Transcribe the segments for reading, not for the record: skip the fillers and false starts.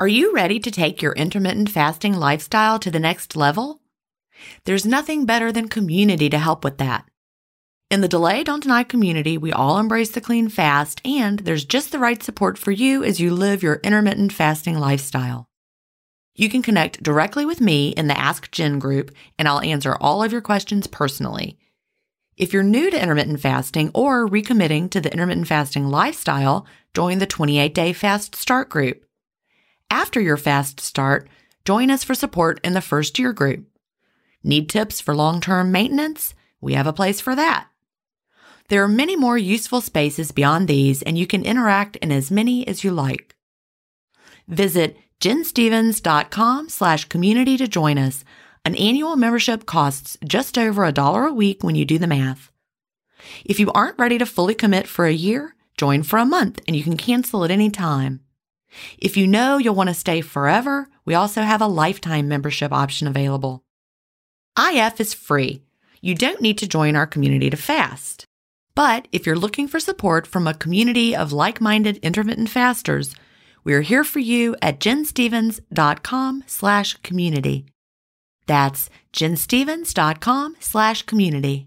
Are you ready to take your intermittent fasting lifestyle to the next level? There's nothing better than community to help with that. In the Delay Don't Deny community, we all embrace the clean fast, and there's just the right support for you as you live your intermittent fasting lifestyle. You can connect directly with me in the Ask Jen group, and I'll answer all of your questions personally. If you're new to intermittent fasting or recommitting to the intermittent fasting lifestyle, join the 28-day Fast Start group. After your fast start, join us for support in the First Year group. Need tips for long-term maintenance? We have a place for that. There are many more useful spaces beyond these, and you can interact in as many as you like. Visit jenstevens.com/community to join us. An annual membership costs just over $1 a week when you do the math. If you aren't ready to fully commit for a year, join for a month and you can cancel at any time. If you know you'll want to stay forever, we also have a lifetime membership option available. IF is free. You don't need to join our community to fast. But if you're looking for support from a community of like-minded intermittent fasters, we're here for you at jenstevens.com/community. That's jenstevens.com/community.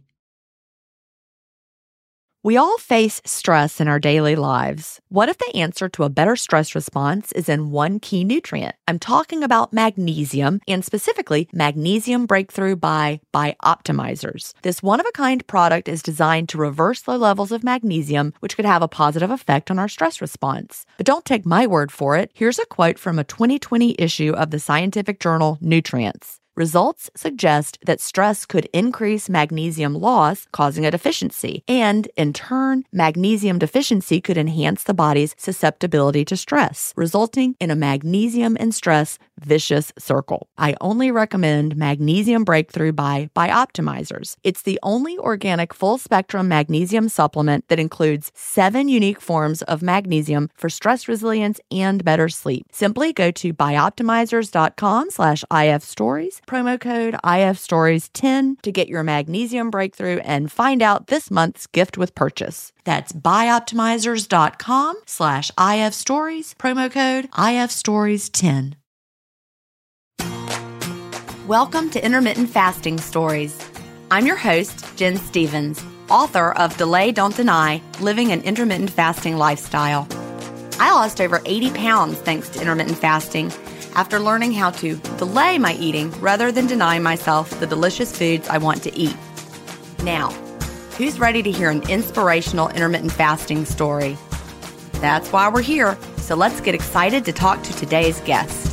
We all face stress in our daily lives. What if the answer to a better stress response is in one key nutrient? I'm talking about magnesium, and specifically Magnesium Breakthrough by Bioptimizers. This one-of-a-kind product is designed to reverse low levels of magnesium, which could have a positive effect on our stress response. But don't take my word for it. Here's a quote from a 2020 issue of the scientific journal Nutrients. Results suggest that stress could increase magnesium loss, causing a deficiency, and in turn, magnesium deficiency could enhance the body's susceptibility to stress, resulting in a magnesium and stress vicious circle. I only recommend Magnesium Breakthrough by Bioptimizers. It's the only organic full-spectrum magnesium supplement that includes 7 unique forms of magnesium for stress resilience and better sleep. Simply go to bioptimizers.com/IFstories, promo code IFstories10 to get your Magnesium Breakthrough and find out this month's gift with purchase. That's bioptimizers.com/IFstories, promo code IFstories10. Welcome to Intermittent Fasting Stories. I'm your host, Jen Stevens, author of Delay Don't Deny, Living an Intermittent Fasting Lifestyle. I lost over 80 pounds thanks to intermittent fasting after learning how to delay my eating rather than deny myself the delicious foods I want to eat. Now, who's ready to hear an inspirational intermittent fasting story? That's why we're here, so let's get excited to talk to today's guest.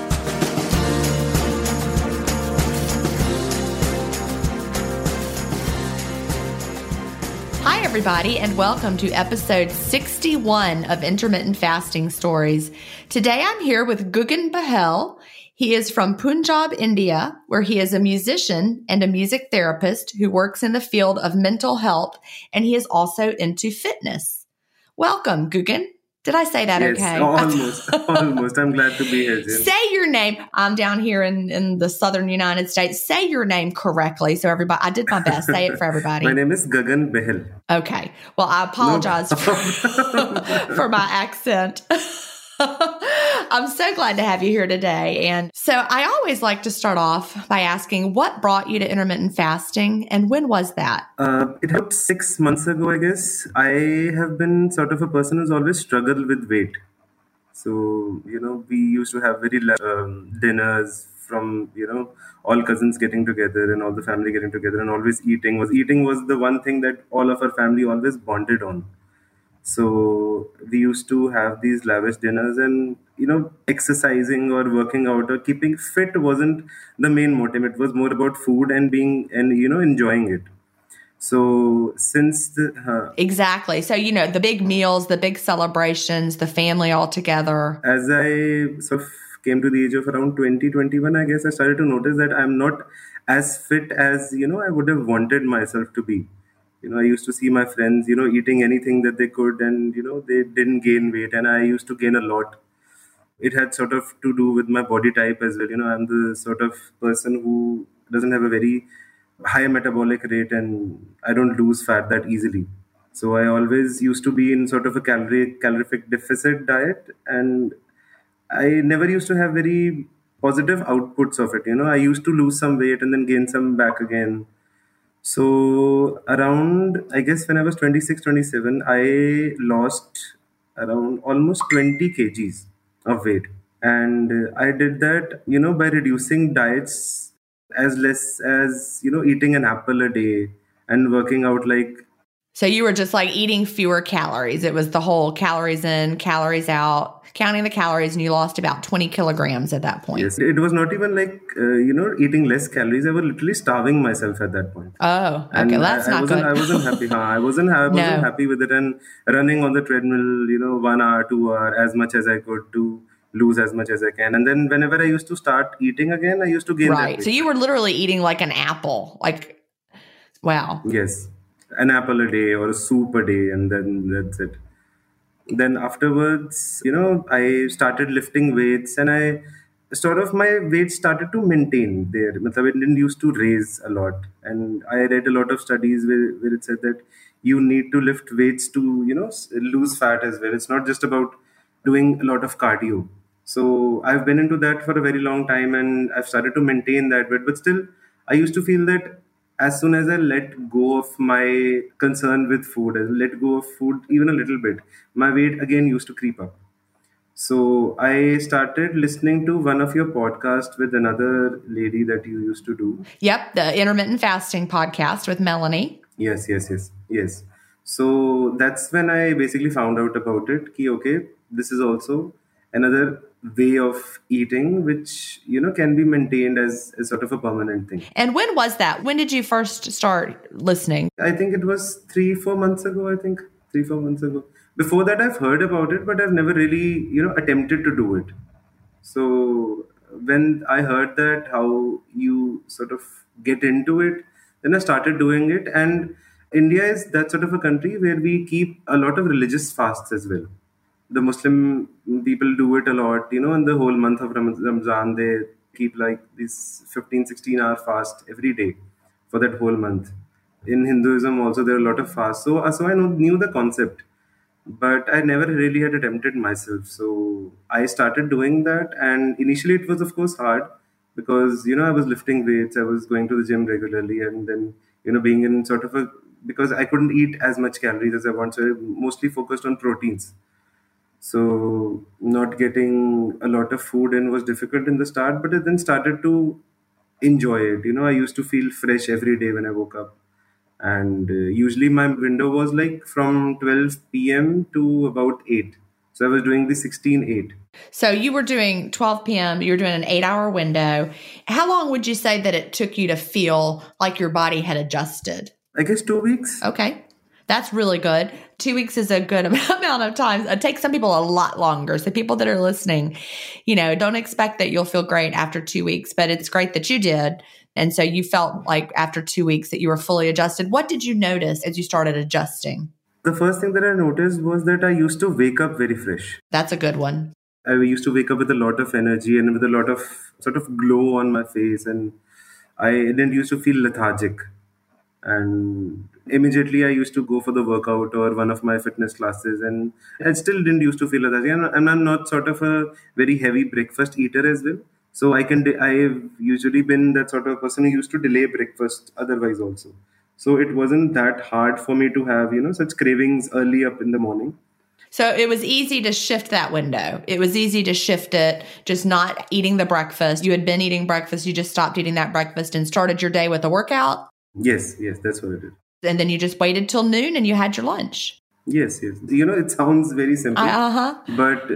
Hi, everybody, and welcome to episode 61 of Intermittent Fasting Stories. Today, I'm here with Guggan Bahel. He is from Punjab, India, where he is a musician and a music therapist who works in the field of mental health, and he is also into fitness. Welcome, Guggan. Did I say that okay? Almost. I'm glad to be here, Jen. Say your name. I'm down here in the southern United States. Say your name correctly. So everybody, I did my best. Say it for everybody. My name is Guggan Bahel. Okay. Well, I apologize for my accent. I'm so glad to have you here today. And so I always like to start off by asking, what brought you to intermittent fasting and when was that? It happened 6 months ago, I guess. I have been sort of a person who's always struggled with weight. So, we used to have very dinners from, all cousins getting together and all the family getting together and always eating. Eating was the one thing that all of our family always bonded on. So we used to have these lavish dinners and, exercising or working out or keeping fit wasn't the main motive. It was more about food and enjoying it. So since Exactly. So, the big meals, the big celebrations, the family all together. As I sort of came to the age of around 20, 21, I guess I started to notice that I'm not as fit as, I would have wanted myself to be. I used to see my friends, eating anything that they could and, they didn't gain weight and I used to gain a lot. It had sort of to do with my body type as well. I'm the sort of person who doesn't have a very high metabolic rate and I don't lose fat that easily. So I always used to be in sort of a calorific deficit diet and I never used to have very positive outputs of it. I used to lose some weight and then gain some back again. So around, I guess when I was 26, 27, I lost around almost 20 kgs of weight. And I did that, by reducing diets as less as, eating an apple a day and working out like. So you were just like eating fewer calories. It was the whole calories in, calories out, counting the calories, and you lost about 20 kilograms at that point. Yes, it was not even like, eating less calories. I was literally starving myself at that point. Oh, okay. And That's I not wasn't, good. I wasn't happy. I wasn't No. happy with it, and running on the treadmill, 1 hour, 2 hour, as much as I could to lose as much as I can. And then whenever I used to start eating again, I used to gain that Right. weight. So you were literally eating like an apple. Like, wow. Yes, an apple a day or a soup a day, and then that's it. Then afterwards, I started lifting weights, and I sort of my weight started to maintain there. Matlab, it didn't used to raise a lot, and I read a lot of studies where it said that you need to lift weights to lose fat as well. It's not just about doing a lot of cardio. So I've been into that for a very long time, and I've started to maintain that weight. But still, I used to feel that as soon as I let go of my concern with food, I let go of food even a little bit, my weight again used to creep up. So I started listening to one of your podcasts with another lady that you used to do. Yep. The intermittent fasting podcast with Melanie. Yes, yes, yes, yes. So that's when I basically found out about it. Ki, okay, this is also another way of eating, which can be maintained as sort of a permanent thing. And when was that? When did you first start listening? I think it was 3, 4 months ago. I think 3, 4 months ago. Before that, I've heard about it, but I've never really, attempted to do it. So when I heard that how you sort of get into it, then I started doing it. And India is that sort of a country where we keep a lot of religious fasts as well. The Muslim people do it a lot, in the whole month of Ramzan, they keep like this 15, 16 hour fast every day for that whole month. In Hinduism also there are a lot of fasts. So I knew the concept, but I never really had attempted myself. So I started doing that, and initially it was of course hard because I was lifting weights, I was going to the gym regularly, and then being in sort of a, because I couldn't eat as much calories as I want, so I mostly focused on proteins. So not getting a lot of food in was difficult in the start, but I then started to enjoy it. I used to feel fresh every day when I woke up. And usually my window was like from 12 p.m. to about 8. So I was doing the 16/8. So you were doing 12 p.m., you were doing an 8-hour window. How long would you say that it took you to feel like your body had adjusted? I guess 2 weeks. Okay. That's really good. 2 weeks is a good amount of time. It takes some people a lot longer. So people that are listening, don't expect that you'll feel great after 2 weeks, but it's great that you did. And so you felt like after 2 weeks that you were fully adjusted. What did you notice as you started adjusting? The first thing that I noticed was that I used to wake up very fresh. That's a good one. I used to wake up with a lot of energy and with a lot of sort of glow on my face, and I didn't used to feel lethargic. And immediately I used to go for the workout or one of my fitness classes, and I still didn't used to feel lethargic. And I'm not sort of a very heavy breakfast eater as well. So I've usually been that sort of person who used to delay breakfast otherwise also. So it wasn't that hard for me to have, such cravings early up in the morning. So it was easy to shift that window. It was easy to shift it, just not eating the breakfast. You had been eating breakfast. You just stopped eating that breakfast and started your day with a workout. Yes, that's what it is. And then you just waited till noon and you had your lunch. Yes. It sounds very simple. But,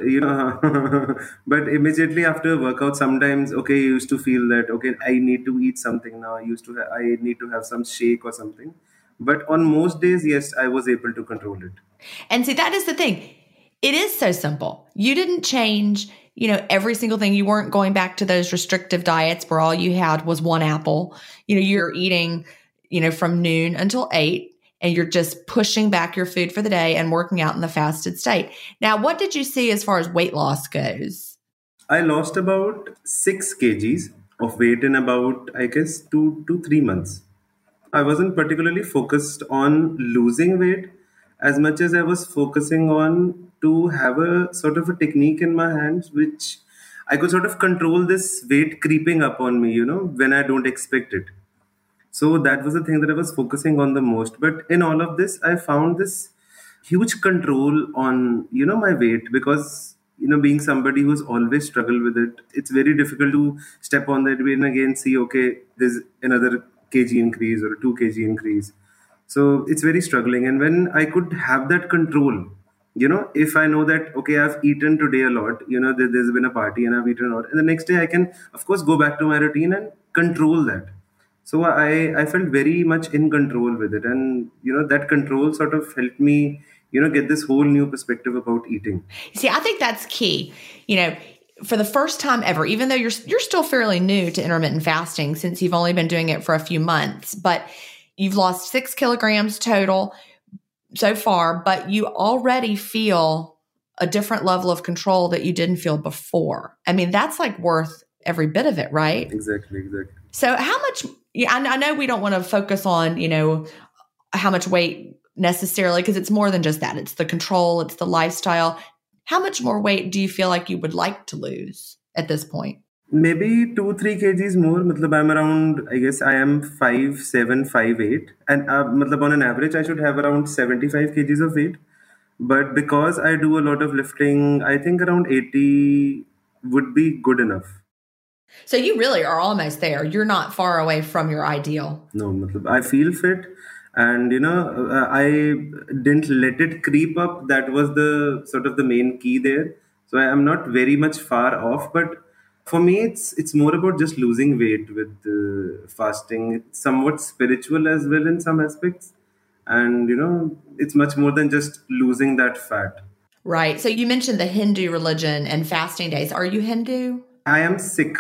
but immediately after a workout, sometimes, okay, you used to feel that, okay, I need to eat something now. I need to have some shake or something. But on most days, yes, I was able to control it. And see, that is the thing. It is so simple. You didn't change, every single thing. You weren't going back to those restrictive diets where all you had was one apple. You're eating, from noon until 8, and you're just pushing back your food for the day and working out in the fasted state. Now, what did you see as far as weight loss goes? I lost about 6 kgs of weight in about, I guess, 2 to 3 months. I wasn't particularly focused on losing weight as much as I was focusing on to have a sort of a technique in my hands which I could sort of control this weight creeping up on me, when I don't expect it. So that was the thing that I was focusing on the most. But in all of this, I found this huge control on, my weight because, being somebody who's always struggled with it, it's very difficult to step on that weight and again see, okay, there's another kg increase or a 2 kg increase. So it's very struggling. And when I could have that control, if I know that, okay, I've eaten today a lot, there's been a party and I've eaten a lot. And the next day I can, of course, go back to my routine and control that. So I felt very much in control with it. And, that control sort of helped me, get this whole new perspective about eating. See, I think that's key. For the first time ever, even though you're still fairly new to intermittent fasting since you've only been doing it for a few months, but you've lost 6 kilograms total so far, but you already feel a different level of control that you didn't feel before. I mean, that's like worth every bit of it, right? Exactly. So how much, I know we don't want to focus on, how much weight necessarily, because it's more than just that. It's the control, it's the lifestyle. How much more weight do you feel like you would like to lose at this point? Maybe 2-3 kgs more. Matlab, I'm around, I guess I am 5'7", 5'8", and matlab, on an average I should have around 75 kgs of weight. But because I do a lot of lifting, I think around 80 would be good enough. So you really are almost there. You're not far away from your ideal. No, matlab, I feel fit, and I didn't let it creep up. That was the sort of the main key there. So I am not very much far off, but for me, it's more about just losing weight with fasting. It's somewhat spiritual as well in some aspects, and it's much more than just losing that fat. Right. So you mentioned the Hindu religion and fasting days. Are you Hindu? I am Sikh.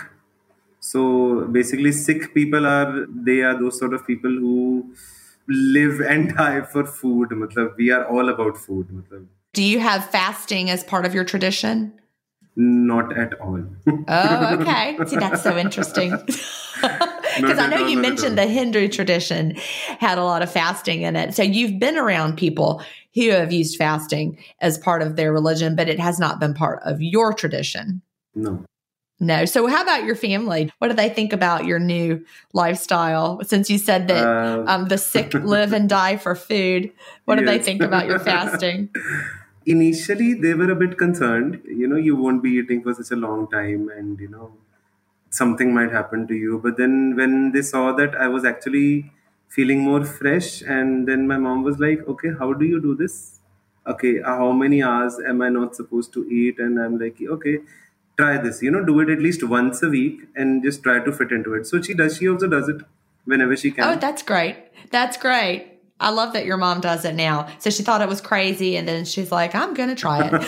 So basically, Sikh people they are those sort of people who live and die for food. Matlab, we are all about food. Matlab. Do you have fasting as part of your tradition? Not at all. Oh, okay. See, that's so interesting. Because I know you mentioned the Hindu tradition had a lot of fasting in it. So you've been around people who have used fasting as part of their religion, but it has not been part of your tradition. No. So how about your family? What do they think about your new lifestyle? Since you said that the Sikh live and die for food, what do they think about your fasting? Initially, they were a bit concerned. You won't be eating for such a long time and, something might happen to you. But then when they saw that I was actually feeling more fresh, and then my mom was like, okay, how do you do this? Okay, how many hours am I not supposed to eat? And I'm like, okay, try this, do it at least once a week and just try to fit into it. So she also does it whenever she can. Oh, that's great. That's great. I love that your mom does it now. So she thought it was crazy, and then she's like, I'm going to try it.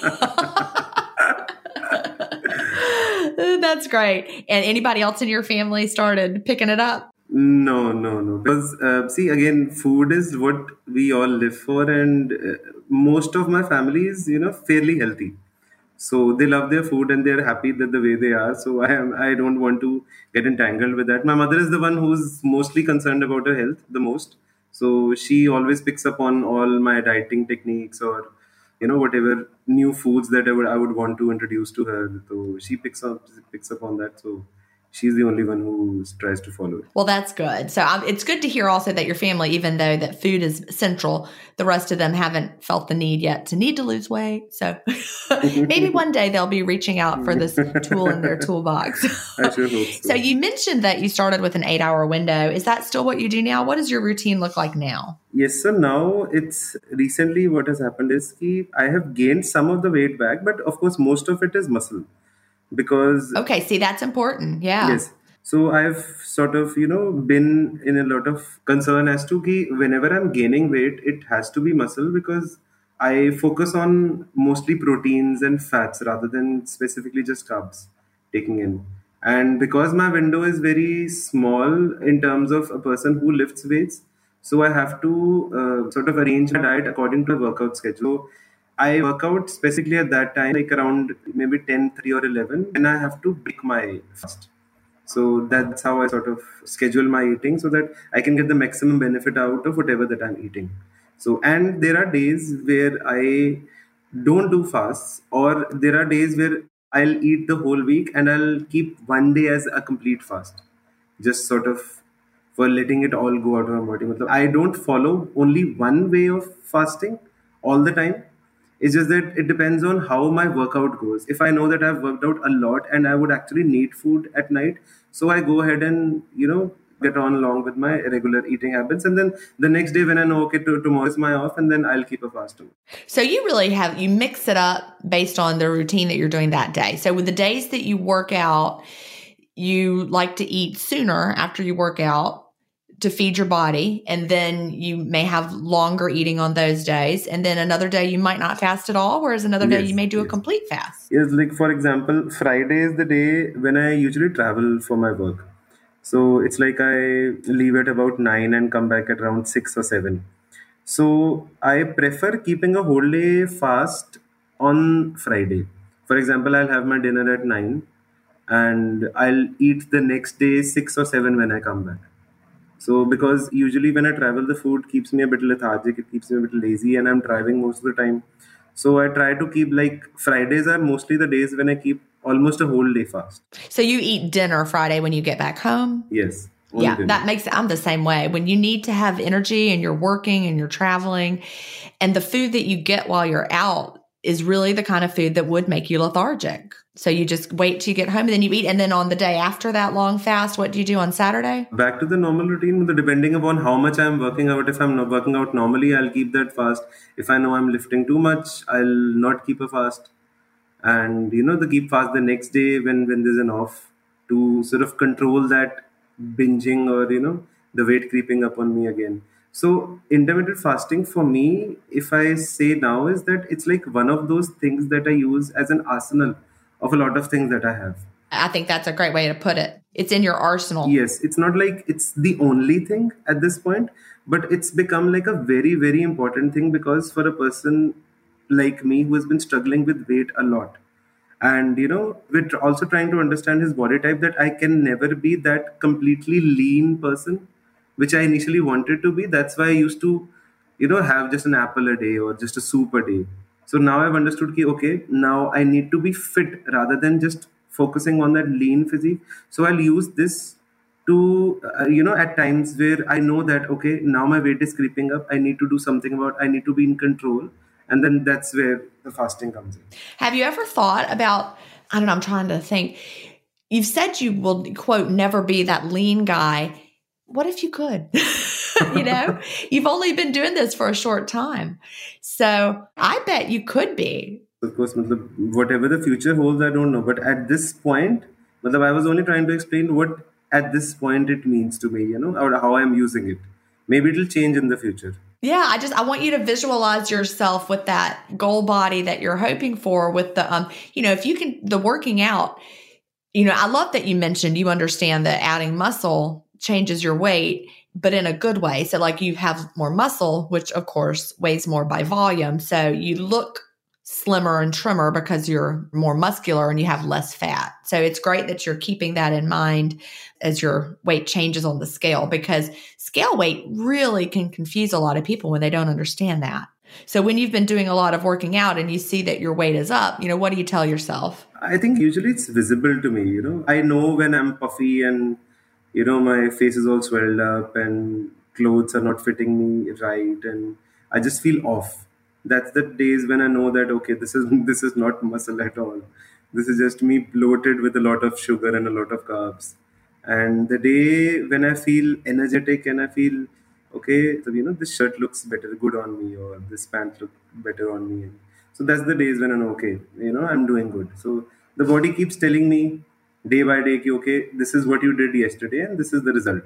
That's great. And anybody else in your family started picking it up? No. Because, see, again, food is what we all live for. And most of my family is, fairly healthy. So they love their food and they're happy that the way they are. So I don't want to get entangled with that. My mother is the one who's mostly concerned about her health the most. So she always picks up on all my dieting techniques or, whatever new foods that I would want to introduce to her. So she picks up on that. So she's the only one who tries to follow it. Well, that's good. So it's good to hear also that your family, even though that food is central, the rest of them haven't felt the need yet to need to lose weight. So maybe one day they'll be reaching out for this tool in their toolbox. I sure hope so. So you mentioned that you started with an 8-hour window. Is that still what you do now? What does your routine look like now? Yes, so now it's recently what has happened is I have gained some of the weight back, but of course, most of it is muscle. Because okay, see, that's important. Yeah. Yes. So I've sort of, been in a lot of concern as to whenever I'm gaining weight, it has to be muscle because I focus on mostly proteins and fats rather than specifically just carbs taking in. And because my window is very small in terms of a person who lifts weights, so I have to sort of arrange my diet according to a workout schedule. I work out specifically at that time, like around maybe 10, 3 or 11, and I have to break my fast. So that's how I sort of schedule my eating so that I can get the maximum benefit out of whatever that I'm eating. So, and there are days where I don't do fasts, or there are days where I'll eat the whole week and I'll keep one day as a complete fast, just sort of for letting it all go out of my body. I don't follow only one way of fasting all the time. It's just that it depends on how my workout goes. If I know that I've worked out a lot and I would actually need food at night, so I go ahead and, get on along with my regular eating habits. And then the next day when I know, okay, tomorrow is my off, and then I'll keep a fast too. So you really you mix it up based on the routine that you're doing that day. So with the days that you work out, you like to eat sooner after you work out to feed your body. And then you may have longer eating on those days. And then another day you might not fast at all, whereas another day you may do a complete fast. Yes, like for example, Friday is the day when I usually travel for my work. So it's like I leave at about 9 and come back at around 6 or 7. So I prefer keeping a whole day fast on Friday. For example, I'll have my dinner at 9 and I'll eat the next day 6 or 7 when I come back. So because usually when I travel, the food keeps me a bit lethargic, it keeps me a bit lazy, and I'm driving most of the time. So I try to keep, like, Fridays are mostly the days when I keep almost a whole day fast. So you eat dinner Friday when you get back home? Yes. Yeah, Dinner. I'm the same way. When you need to have energy and you're working and you're traveling, and the food that you get while you're out is really the kind of food that would make you lethargic. So you just wait till you get home and then you eat. And then on the day after that long fast, what do you do on Saturday? Back to the normal routine, depending upon how much I'm working out. If I'm not working out normally, I'll keep that fast. If I know I'm lifting too much, I'll not keep a fast. And, the keep fast the next day when there's an off, to sort of control that binging or, the weight creeping up on me again. So intermittent fasting for me, if I say now, is that it's like one of those things that I use as an arsenal of a lot of things that I have. I think that's a great way to put it. It's in your arsenal. Yes, it's not like it's the only thing at this point, but it's become like a very, very important thing, because for a person like me who has been struggling with weight a lot, and we're also trying to understand his body type, that I can never be that completely lean person which I initially wanted to be. That's why I used to have just an apple a day or just a soup a day. So now I've understood that, okay, now I need to be fit rather than just focusing on that lean physique. So I'll use this to at times where I know that, okay, now my weight is creeping up, I need to do something about, I need to be in control. And then that's where the fasting comes in. Have you ever thought about, I don't know, I'm trying to think. You've said you will, quote, never be that lean guy. What if you could? You've only been doing this for a short time. So I bet you could be. Of course, whatever the future holds, I don't know. But at this point, I was only trying to explain what at this point it means to me, or how I'm using it. Maybe it'll change in the future. Yeah, I want you to visualize yourself with that goal body that you're hoping for, with the, if you can, the working out, I love that you mentioned you understand that adding muscle changes your weight, but in a good way. So like you have more muscle, which of course weighs more by volume. So you look slimmer and trimmer because you're more muscular and you have less fat. So it's great that you're keeping that in mind as your weight changes on the scale, because scale weight really can confuse a lot of people when they don't understand that. So when you've been doing a lot of working out and you see that your weight is up, what do you tell yourself? I think usually it's visible to me, I know when I'm puffy and, my face is all swelled up and clothes are not fitting me right and I just feel off. That's the days when I know that, okay, this is not muscle at all. This is just me bloated with a lot of sugar and a lot of carbs. And the day when I feel energetic and I feel, okay, so, this shirt looks good on me, or this pant looks better on me. So that's the days when I know, okay, I'm doing good. So the body keeps telling me day by day, okay, this is what you did yesterday and this is the result.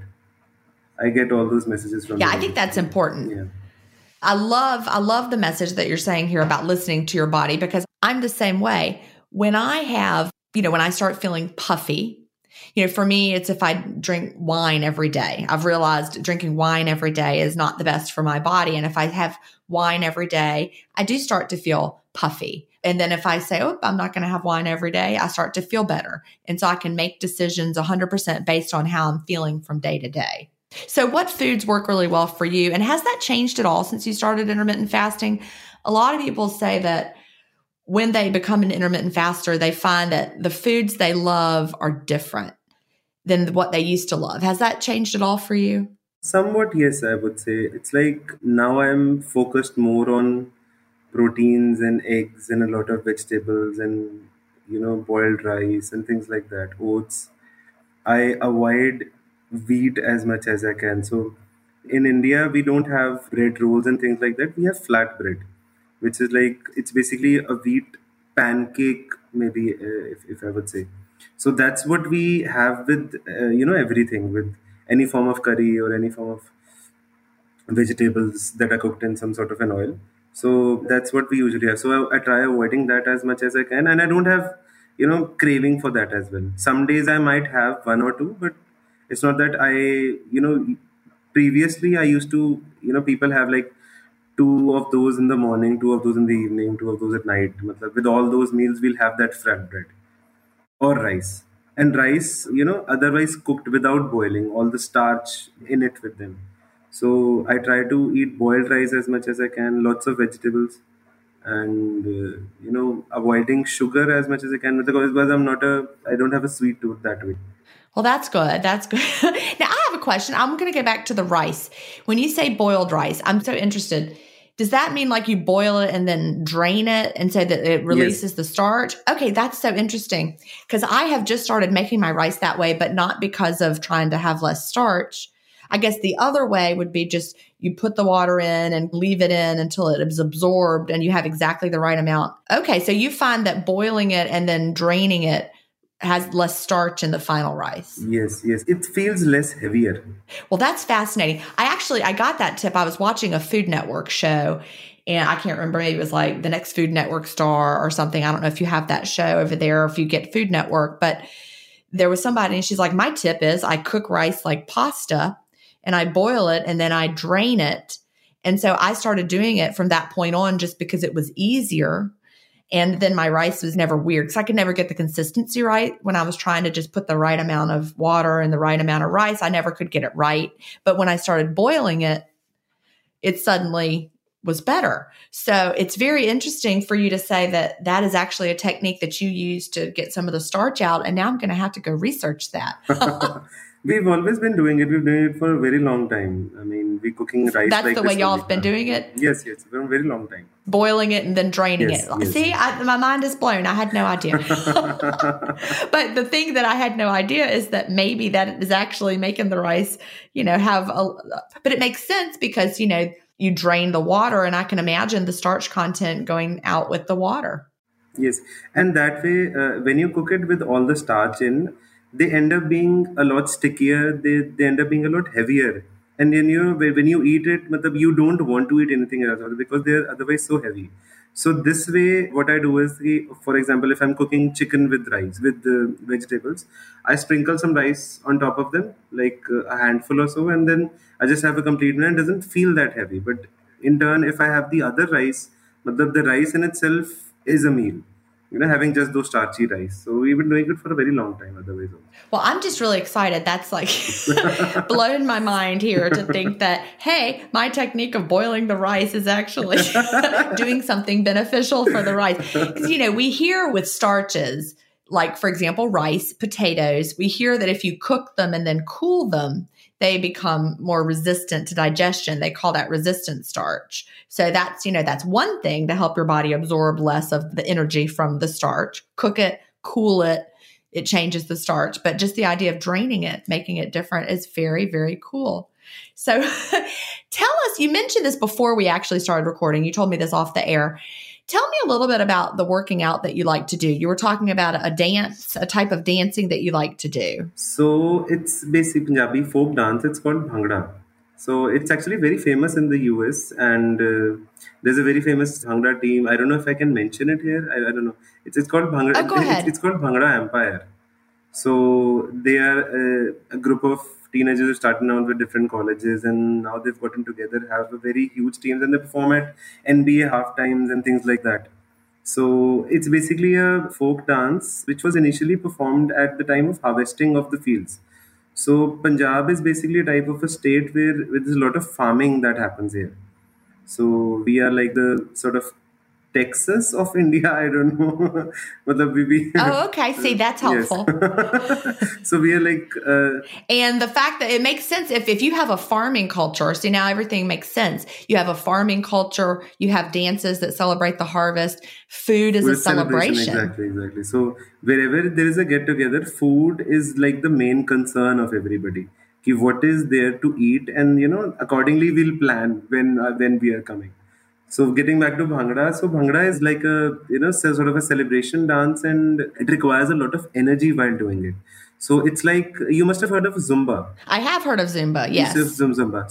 I get all those messages from. Yeah, I think that's important. Yeah. I love the message that you're saying here about listening to your body, because I'm the same way. When I have, when I start feeling puffy, for me, it's if I drink wine every day. I've realized drinking wine every day is not the best for my body. And if I have wine every day, I do start to feel puffy. And then if I say, oh, I'm not going to have wine every day, I start to feel better. And so I can make decisions 100% based on how I'm feeling from day to day. So what foods work really well for you? And has that changed at all since you started intermittent fasting? A lot of people say that when they become an intermittent faster, they find that the foods they love are different than what they used to love. Has that changed at all for you? Somewhat, yes, I would say. It's like now I'm focused more on proteins and eggs and a lot of vegetables and, boiled rice and things like that, oats. I avoid wheat as much as I can. So in India, we don't have bread rolls and things like that. We have flat bread, which is like it's basically a wheat pancake, maybe if I would say. So that's what we have with everything, with any form of curry or any form of vegetables that are cooked in some sort of an oil. So that's what we usually have. So I try avoiding that as much as I can, and I don't have craving for that as well. Some days I might have one or two, but it's not that previously I used to people have like two of those in the morning, two of those in the evening, two of those at night. Matlab, with all those meals, we'll have that flatbread or rice. And rice, otherwise cooked without boiling, all the starch in it with them. So I try to eat boiled rice as much as I can, lots of vegetables, and avoiding sugar as much as I can because I don't have a sweet tooth that way. Well, that's good. That's good. Now, I have a question. I'm going to go back to the rice. When you say boiled rice, I'm so interested. Does that mean like you boil it and then drain it and so that it releases Yes. the starch? Okay, that's so interesting because I have just started making my rice that way, but not because of trying to have less starch. I guess the other way would be just you put the water in and leave it in until it is absorbed and you have exactly the right amount. Okay, so you find that boiling it and then draining it has less starch in the final rice. Yes, yes. It feels less heavier. Well, that's fascinating. I got that tip. I was watching a Food Network show and I can't remember, maybe it was like the next Food Network star or something. I don't know if you have that show over there or if you get Food Network, but there was somebody and she's like, my tip is I cook rice like pasta and I boil it and then I drain it. And so I started doing it from that point on just because it was easier. And then my rice was never weird because I could never get the consistency right when I was trying to just put the right amount of water and the right amount of rice. I never could get it right. But when I started boiling it, it suddenly was better. So it's very interesting for you to say that that is actually a technique that you use to get some of the starch out. And now I'm going to have to go research that. We've always been doing it. We've been doing it for a very long time. I mean, we're cooking rice That's like the way this y'all only. have been doing it? Yes, yes, for a very long time. Boiling it and then draining Yes, it. yes. See, my mind is blown. I had no idea. But the thing that I had no idea is that maybe that is actually making the rice, but it makes sense because, you drain the water and I can imagine the starch content going out with the water. Yes, and that way, when you cook it with all the starch in, they end up being a lot stickier. They end up being a lot heavier. And then when you eat it, matlab, you don't want to eat anything else because they're otherwise so heavy. So this way, what I do is, for example, if I'm cooking chicken with rice with the vegetables, I sprinkle some rice on top of them, like a handful or so, and then I just have a complete meal. And it doesn't feel that heavy. But in turn, if I have the other rice, the rice in itself is a meal. Having just those starchy rice. So we've been doing it for a very long time otherwise also. Well, I'm just really excited. That's like blown my mind here to think that, hey, my technique of boiling the rice is actually doing something beneficial for the rice. Because, we hear with starches, like, for example, rice, potatoes, we hear that if you cook them and then cool them, they become more resistant to digestion. They call that resistant starch. So that's one thing to help your body absorb less of the energy from the starch. Cook it, cool it, it changes the starch. But just the idea of draining it, making it different is very, very cool. So tell us, you mentioned this before we actually started recording. You told me this off the air. Tell me a little bit about the working out that you like to do. You were talking about a dance, a type of dancing that you like to do. So it's basic Punjabi folk dance. It's called Bhangra. So it's actually very famous in the US, and there's a very famous Bhangra team. I don't know if I can mention it here. I don't know. It's called Bhangra. Oh, go ahead. It's called Bhangra Empire. So they are a group of teenagers who started out with different colleges, and now they've gotten together, have a very huge teams, and they perform at NBA half times and things like that. So it's basically a folk dance which was initially performed at the time of harvesting of the fields. So Punjab is basically a type of a state where there's a lot of farming that happens here. So we are like the sort of Texas of India. I don't know. Matlab we Oh, okay. See, that's yes. helpful. So we are like, And the fact that it makes sense if you have a farming culture, see now everything makes sense. You have a farming culture, you have dances that celebrate the harvest, food is a food celebration, celebration. exactly, exactly. So wherever there is a get together, food is like the main concern of everybody. Ki what is there to eat, and accordingly we'll plan when we are coming. So getting back to Bhangra, so Bhangra is like a sort of a celebration dance, and it requires a lot of energy while doing it. So it's like you must have heard of Zumba. I have heard of Zumba, Yusuf yes. Zumba.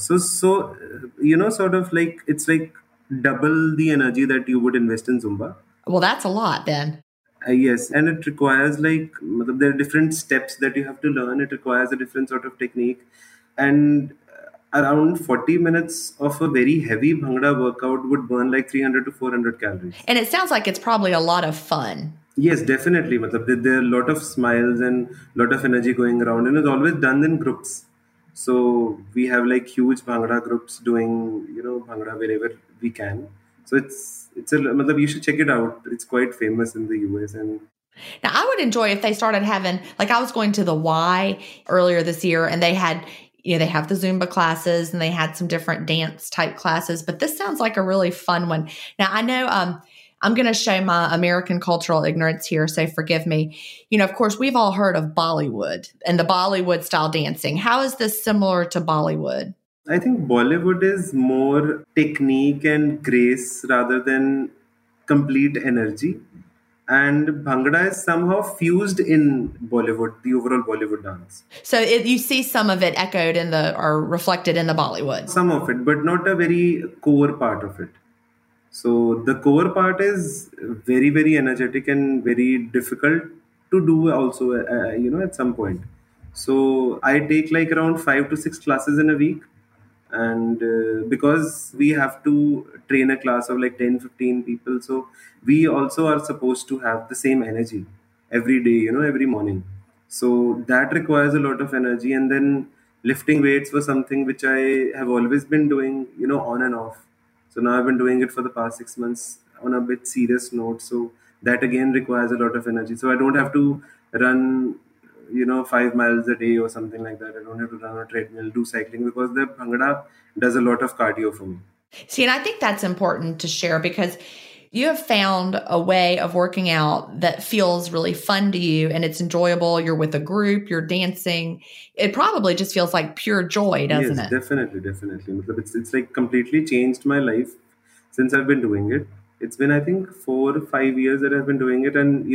Sort of like it's like double the energy that you would invest in Zumba. Well, that's a lot then. Yes, and it requires like there are different steps that you have to learn. It requires a different sort of technique, and around 40 minutes of a very heavy Bhangra workout would burn like 300 to 400 calories. And it sounds like it's probably a lot of fun. Yes, definitely. Matlab, there are a lot of smiles and lot of energy going around, and it's always done in groups. So we have like huge Bhangra groups doing Bhangra wherever we can. So it's a matlab, you should check it out. It's quite famous in the US. And Now, I would enjoy if they started having, like, I was going to the Y earlier this year and they had, they have the Zumba classes and they had some different dance type classes, but this sounds like a really fun one. Now, I know, I'm going to show my American cultural ignorance here, so forgive me. Of course, we've all heard of Bollywood and the Bollywood style dancing. How is this similar to Bollywood? I think Bollywood is more technique and grace rather than complete energy. And Bhangra is somehow fused in Bollywood, the overall Bollywood dance. So you see some of it echoed in or reflected in the Bollywood. Some of it, but not a very core part of it. So the core part is very, very energetic and very difficult to do also, at some point. So I take like around 5 to 6 classes in a week. And because we have to train a class of like 10, 15 people, so we also are supposed to have the same energy every day, every morning. So that requires a lot of energy. And then lifting weights was something which I have always been doing, on and off. So now I've been doing it for the past 6 months on a bit serious note. So that again requires a lot of energy. So I don't have to run, 5 miles a day or something like that. I don't have to run on a treadmill, do cycling, because the Bhangra does a lot of cardio for me. See, and I think that's important to share because you have found a way of working out that feels really fun to you and it's enjoyable. You're with a group, you're dancing. It probably just feels like pure joy, doesn't Yes, it? definitely, definitely. It's like completely changed my life since I've been doing it. It's been, I think, 4 or 5 years that I've been doing it, and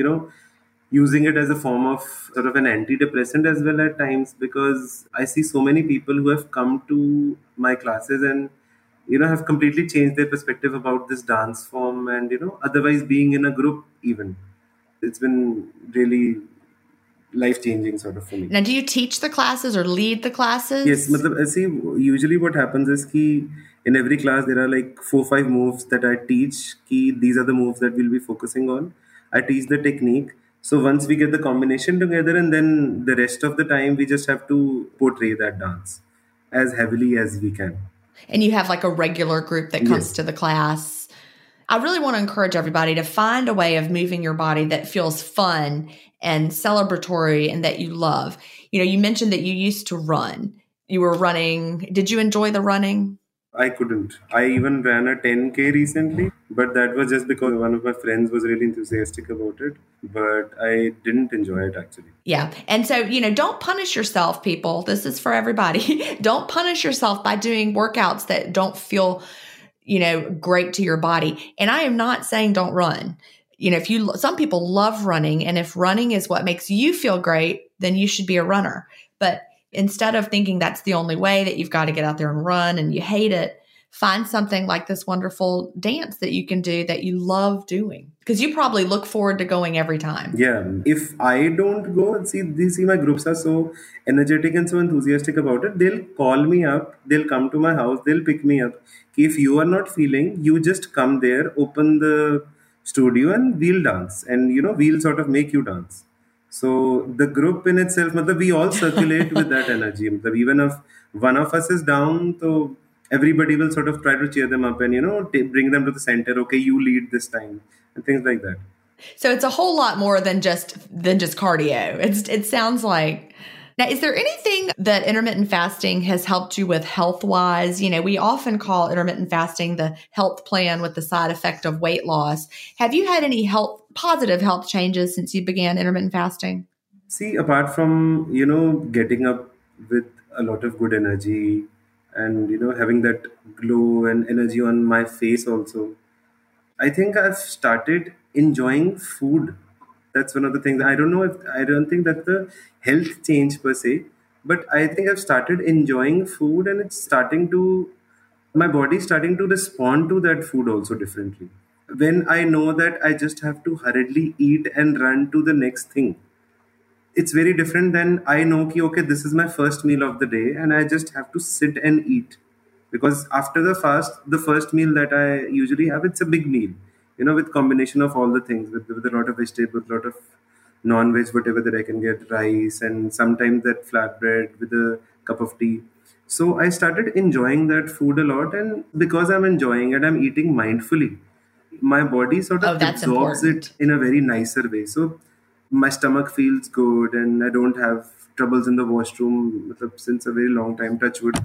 using it as a form of sort of an antidepressant as well at times, because I see so many people who have come to my classes and have completely changed their perspective about this dance form, and otherwise being in a group even. It's been really life changing sort of for me. Now, do you teach the classes or lead the Yes, classes? matlab, see, usually what happens is ki in every class there are like 4 5 moves that I teach. Ki these are the moves that we'll be focusing on. I teach the technique. So once we get the combination together, and then the rest of the time we just have to portray that dance as heavily as we can. And you have like a regular group that comes Yes. to the class. I really want to encourage everybody to find a way of moving your body that feels fun and celebratory and that you love. You mentioned that you used to run. You were running. Did you enjoy the running? I couldn't. I even ran a 10K recently, but that was just because one of my friends was really enthusiastic about it. But I didn't enjoy it actually. Yeah. And so, don't punish yourself, people. This is for everybody. Don't punish yourself by doing workouts that don't feel, great to your body. And I am not saying don't run. Some people love running, and if running is what makes you feel great, then you should be a runner. But instead of thinking that's the only way, that you've got to get out there and run and you hate it, find something like this wonderful dance that you can do that you love doing, because you probably look forward to going every time. Yeah, if I don't go, see, my groups are so energetic and so enthusiastic about it. They'll call me up, they'll come to my house, they'll pick me up. If you are not feeling, you just come there, open the studio, and we'll dance, and we'll sort of make you dance. So the group in itself, matlab, we all circulate with that energy. Matlab, even if one of us is down, so everybody will sort of try to cheer them up and, bring them to the center. Okay, you lead this time and things like that. So it's a whole lot more than just cardio. It sounds like. Now, is there anything that intermittent fasting has helped you with health-wise? We often call intermittent fasting the health plan with the side effect of weight loss. Have you had any positive health changes since you began intermittent fasting? See, apart from, getting up with a lot of good energy and, having that glow and energy on my face also, I think I've started enjoying food. That's one of the things. I don't think that's the health change per se, but I think I've started enjoying food and my body's starting to respond to that food also differently. When I know that I just have to hurriedly eat and run to the next thing, it's very different than I know ki, okay, this is my first meal of the day and I just have to sit and eat. Because after the fast, the first meal that I usually have, it's a big meal, with combination of all the things, with a lot of vegetables, a lot of non-veg, whatever that I can get, rice, and sometimes that flatbread with a cup of tea. So I started enjoying that food a lot, and because I'm enjoying it, I'm eating mindfully. My body sort of That's absorbs important. it in a very nicer way. So my stomach feels good, and I don't have troubles in the washroom since a very long time. Touch wood.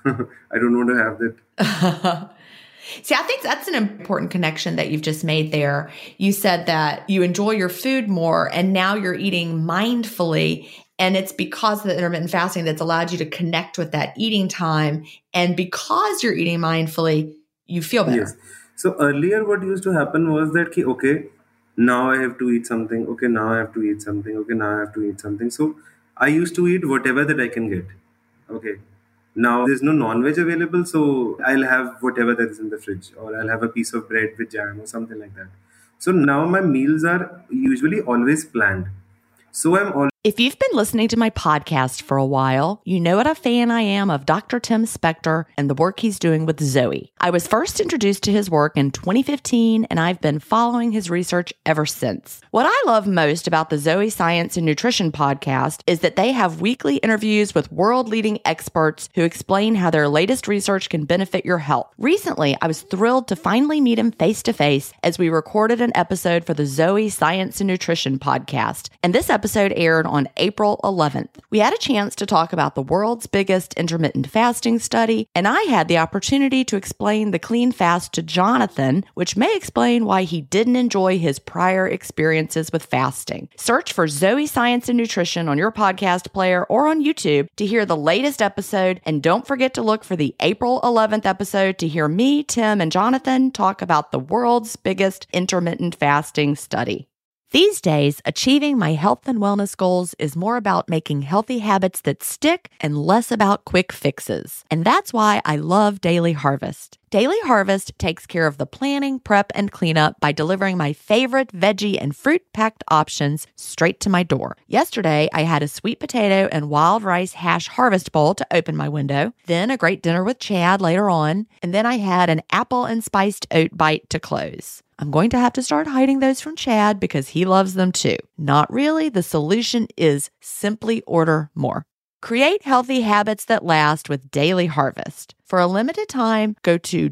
I don't want to have that. See, I think that's an important connection that you've just made there. You said that you enjoy your food more and now you're eating mindfully. And it's because of the intermittent fasting that's allowed you to connect with that eating time. And because you're eating mindfully, you feel better. Yes. So earlier, what used to happen was that, okay, now I have to eat something. Okay, now I have to eat something. Okay, now I have to eat something. So I used to eat whatever that I can get. Okay. Now there's no non-veg available, so I'll have whatever that is in the fridge, or I'll have a piece of bread with jam or something like that. So now my meals are usually always planned. So If you've been listening to my podcast for a while, you know what a fan I am of Dr. Tim Spector and the work he's doing with Zoe. I was first introduced to his work in 2015, and I've been following his research ever since. What I love most about the Zoe Science and Nutrition podcast is that they have weekly interviews with world-leading experts who explain how their latest research can benefit your health. Recently, I was thrilled to finally meet him face-to-face as we recorded an episode for the Zoe Science and Nutrition podcast, and this episode aired on April 11th. We had a chance to talk about the world's biggest intermittent fasting study, and I had the opportunity to explain the clean fast to Jonathan, which may explain why he didn't enjoy his prior experiences with fasting. Search for Zoe Science and Nutrition on your podcast player or on YouTube to hear the latest episode, and don't forget to look for the April 11th episode to hear me, Tim, and Jonathan talk about the world's biggest intermittent fasting study. These days, achieving my health and wellness goals is more about making healthy habits that stick and less about quick fixes. And that's why I love Daily Harvest. Daily Harvest takes care of the planning, prep, and cleanup by delivering my favorite veggie and fruit-packed options straight to my door. Yesterday, I had a sweet potato and wild rice hash harvest bowl to open my window, then a great dinner with Chad later on, and then I had an apple and spiced oat bite to close. I'm going to have to start hiding those from Chad because he loves them too. Not really. The solution is simply order more. Create healthy habits that last with Daily Harvest. For a limited time, go to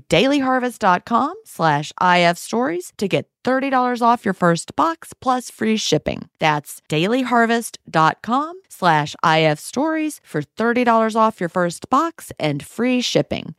dailyharvest.com/ifstories to get $30 off your first box plus free shipping. That's dailyharvest.com/ifstories for $30 off your first box and free shipping.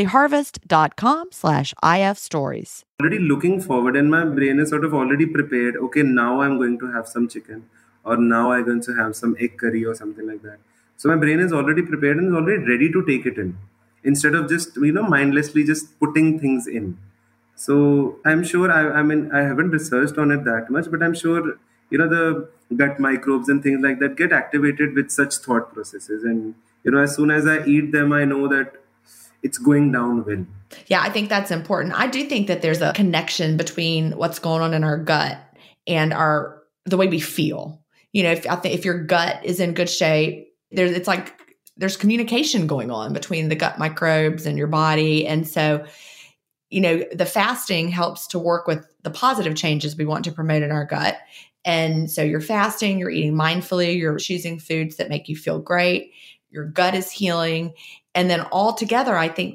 dailyharvest.com/ifstories. Already looking forward, and my brain is sort of already prepared. Okay, now I'm going to have some chicken, or now I'm going to have some egg curry or something like that. So my brain is already prepared and is already ready to take it in, instead of just mindlessly just putting things in. So I'm sure I mean I haven't researched on it that much, but I'm sure the gut microbes and things like that get activated with such thought processes, and as soon as I eat them, I know that it's going down well. Yeah, I think that's important. I do think that there's a connection between what's going on in our gut and the way we feel. If your gut is in good shape, there's communication going on between the gut microbes and your body. And so, the fasting helps to work with the positive changes we want to promote in our gut. And so you're fasting, you're eating mindfully, you're choosing foods that make you feel great, your gut is healing. And then all together, I think that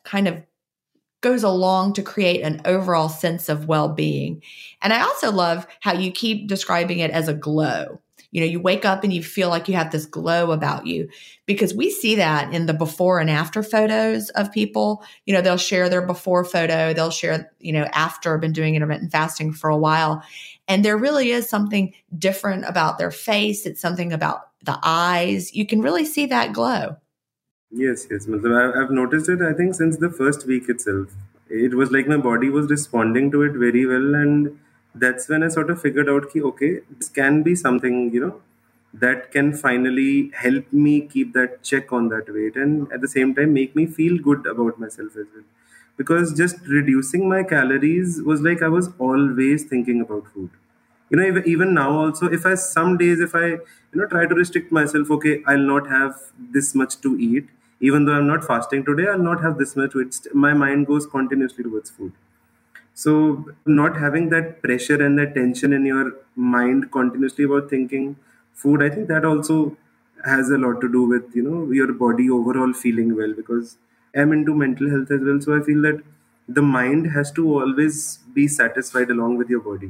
kind of goes along to create an overall sense of well-being. And I also love how you keep describing it as a glow. You wake up and you feel like you have this glow about you, because we see that in the before and after photos of people. They'll share their before photo, they'll share, after been doing intermittent fasting for a while. And there really is something different about their face. It's something about the eyes. You can really see that glow. Yes, yes. I've noticed it, I think, since the first week itself. It was like my body was responding to it very well. And that's when I sort of figured out, okay, this can be something, that can finally help me keep that check on that weight, and at the same time make me feel good about myself as well. Because just reducing my calories was like I was always thinking about food. Even now also, if I some days, if I try to restrict myself, okay, I'll not have this much to eat, even though I'm not fasting today, I'll not have this much to eat. My mind goes continuously towards food. So not having that pressure and that tension in your mind continuously about thinking food, I think that also has a lot to do with your body overall feeling well. Because I'm into mental health as well, so I feel that the mind has to always be satisfied along with your body.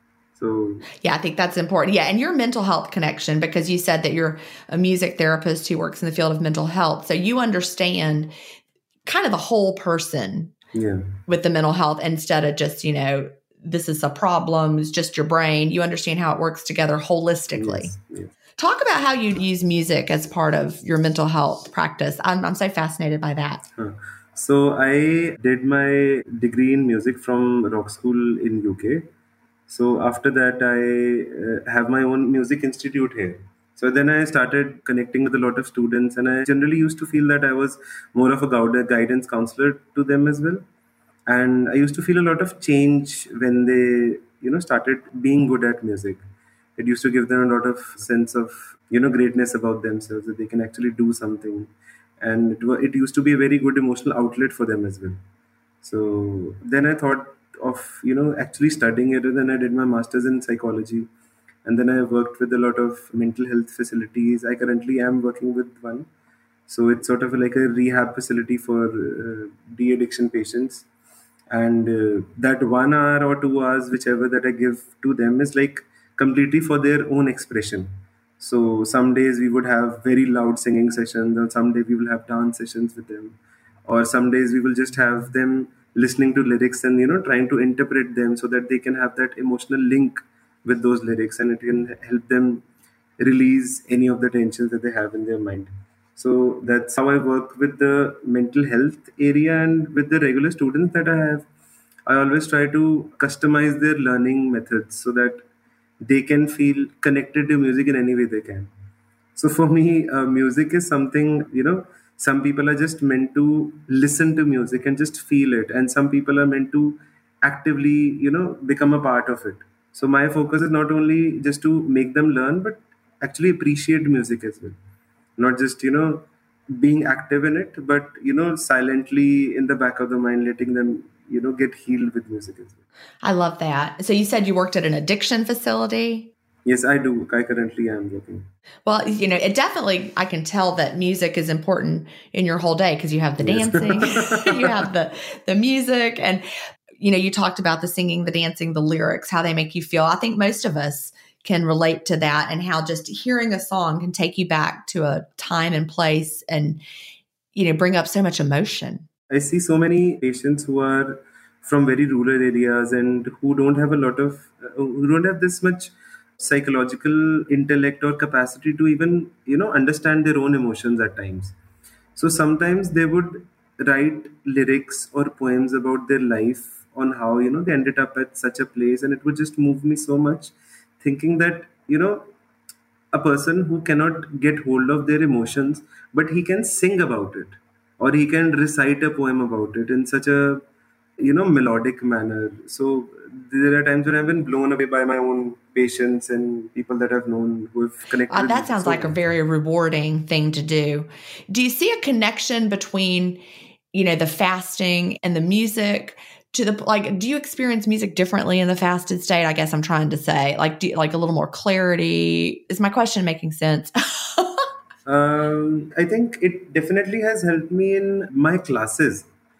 So yeah, I think that's important. Yeah. And your mental health connection, because you said that you're a music therapist who works in the field of mental health. So you understand kind of the whole person with the mental health, instead of just, this is a problem, it's just your brain. You understand how it works together holistically. Yes. Talk about how you use music as part of your mental health practice. I'm so fascinated by that. So I did my degree in music from Rock School in UK. So after that, I have my own music institute here. So then I started connecting with a lot of students, and I generally used to feel that I was more of a guidance counselor to them as well. And I used to feel a lot of change when they, started being good at music. It used to give them a lot of sense of, greatness about themselves, that they can actually do something. And it used to be a very good emotional outlet for them as well. So then I thought of, actually studying it, and then I did my master's in psychology. And then I worked with a lot of mental health facilities. I currently am working with one. So it's sort of like a rehab facility for de-addiction patients. And that 1 hour or 2 hours, whichever that I give to them, is like completely for their own expression. So some days we would have very loud singing sessions, or some day we will have dance sessions with them, or some days we will just have them listening to lyrics and trying to interpret them so that they can have that emotional link with those lyrics, and it can help them release any of the tensions that they have in their mind. So that's how I work with the mental health area. And with the regular students that I have, I always try to customize their learning methods so that they can feel connected to music in any way they can. So for me, music is something, some people are just meant to listen to music and just feel it. And some people are meant to actively, become a part of it. So my focus is not only just to make them learn, but actually appreciate music as well. Not just, being active in it, but, silently in the back of the mind, letting them, get healed with music as well. I love that. So you said you worked at an addiction facility? Yes, I do. I currently am working. Well, it definitely, I can tell that music is important in your whole day, because you have the dancing, you have the music, and, you talked about the singing, the dancing, the lyrics, how they make you feel. I think most of us can relate to that, and how just hearing a song can take you back to a time and place and, bring up so much emotion. I see so many patients who are from very rural areas and who don't have who don't have this much psychological intellect or capacity to even, understand their own emotions at times. So sometimes they would write lyrics or poems about their life, on how, they ended up at such a place. And it would just move me so much, thinking that, a person who cannot get hold of their emotions, but he can sing about it, or he can recite a poem about it in such a, melodic manner. So there are times when I've been blown away by my own patients and people that I've known who have connected with that me. sounds like a very rewarding thing to do. Do you see a connection between, the fasting and the music? Do you experience music differently in the fasted state? I guess I'm trying to say, do you, a little more clarity? Is my question making sense? I think it definitely has helped me in my classes.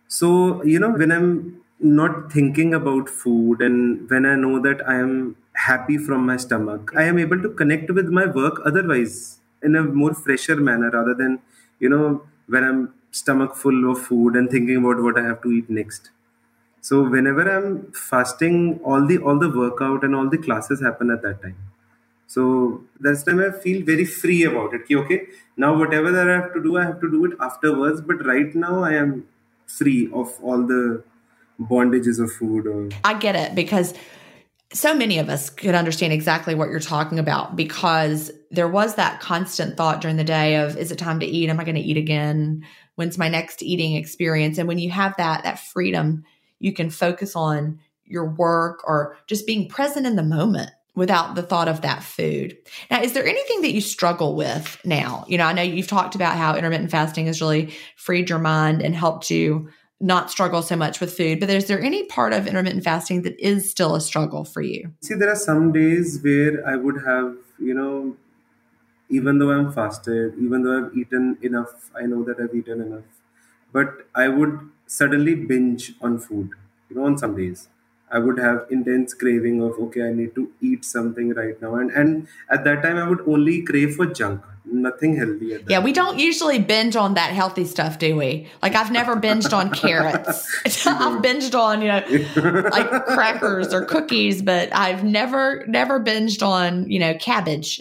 So, when I'm not thinking about food and when I know that I am happy from my stomach, I am able to connect with my work otherwise in a more fresher manner rather than, when I'm stomach full of food and thinking about what I have to eat next. So whenever I'm fasting, all the workout and all the classes happen at that time. So that's time I feel very free about it. Ki, okay, now whatever that I have to do it afterwards. But right now, I am free of all the bondages of food. Or I get it because so many of us could understand exactly what you're talking about because there was that constant thought during the day of, is it time to eat? Am I going to eat again? When's my next eating experience? And when you have that freedom, you can focus on your work or just being present in the moment without the thought of that food. Now, is there anything that you struggle with now? I know you've talked about how intermittent fasting has really freed your mind and helped you not struggle so much with food, but is there any part of intermittent fasting that is still a struggle for you? see, there are some days where I would have, even though I'm fasted, even though I've eaten enough, I know that I've eaten enough, but I would suddenly binge on food. On some days, I would have intense craving of, okay, I need to eat something right now, and at that time, I would only crave for junk, nothing healthy at Yeah, that we time. don't usually binge on that healthy stuff, do we? Like I've never binged on carrots. We I've don't. binged on, like crackers or cookies, but I've never binged on, cabbage.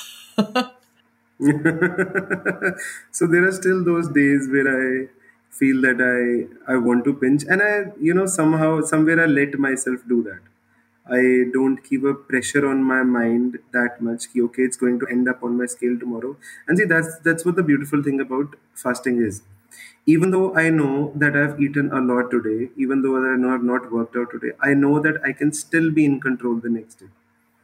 So there are still those days where I feel that I want to pinch, and I somehow somewhere I let myself do that. I don't keep a pressure on my mind that much. Ki, okay, it's going to end up on my scale tomorrow. And see, that's what the beautiful thing about fasting is. Even though I know that I've eaten a lot today, even though I know I've not worked out today, I know that I can still be in control the next day.